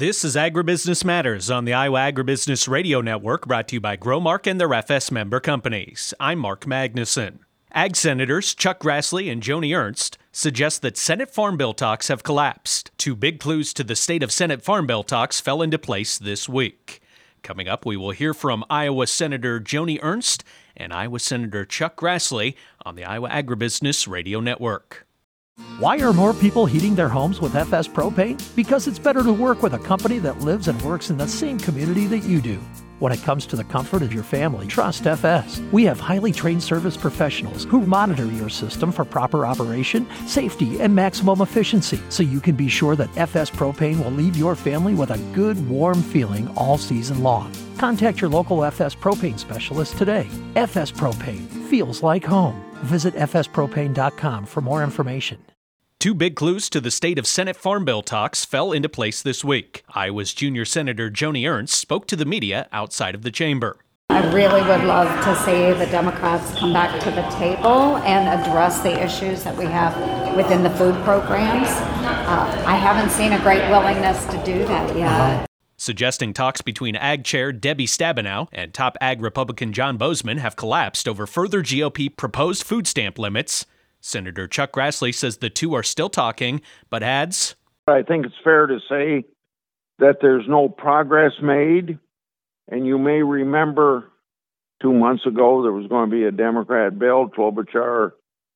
This is Agribusiness Matters on the Iowa Agribusiness Radio Network, brought to you by Growmark and their FS member companies. I'm Mark Magnuson. Ag Senators Chuck Grassley and Joni Ernst suggest that Senate Farm Bill talks have collapsed. Two big clues to the state of Senate Farm Bill talks fell into place this week. Coming up, we will hear from Iowa Senator Joni Ernst and Iowa Senator Chuck Grassley on the Iowa Agribusiness Radio Network. Why are more people heating their homes with FS Propane? Because it's better to work with a company that lives and works in the same community that you do. When it comes to the comfort of your family, trust FS. We have highly trained service professionals who monitor your system for proper operation, safety, and maximum efficiency, so you can be sure that FS Propane will leave your family with a good, warm feeling all season long. Contact your local FS Propane specialist today. FS Propane feels like home. Visit fspropane.com for more information. Two big clues to the state of Senate Farm Bill talks fell into place this week. Iowa's junior Senator Joni Ernst spoke to the media outside of the chamber. I really would love to see the Democrats come back to the table and address the issues that we have within the food programs. I haven't seen a great willingness to do that yet. Suggesting talks between Ag Chair Debbie Stabenow and top Ag Republican John Bozeman have collapsed over further GOP proposed food stamp limits. Senator Chuck Grassley says the two are still talking, but adds, I think it's fair to say that there's no progress made. And you may remember 2 months ago there was going to be a Democrat bill. Klobuchar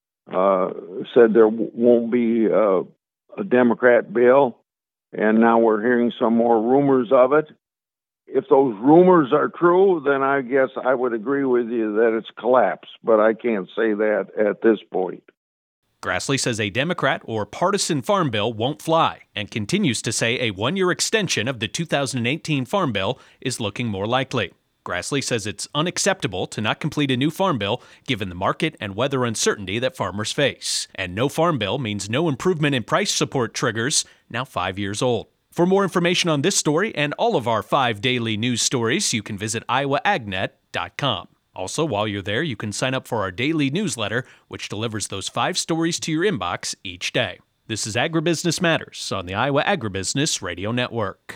said there won't be a Democrat bill. And now we're hearing some more rumors of it. If those rumors are true, then I guess I would agree with you that it's collapsed, but I can't say that at this point. Grassley says a Democrat or partisan farm bill won't fly and continues to say a one-year extension of the 2018 Farm Bill is looking more likely. Grassley says it's unacceptable to not complete a new farm bill given the market and weather uncertainty that farmers face. And no farm bill means no improvement in price support triggers, now 5 years old. For more information on this story and all of our 5 daily news stories, you can visit iowaagnet.com. Also, while you're there, you can sign up for our daily newsletter, which delivers those 5 stories to your inbox each day. This is Agribusiness Matters on the Iowa Agribusiness Radio Network.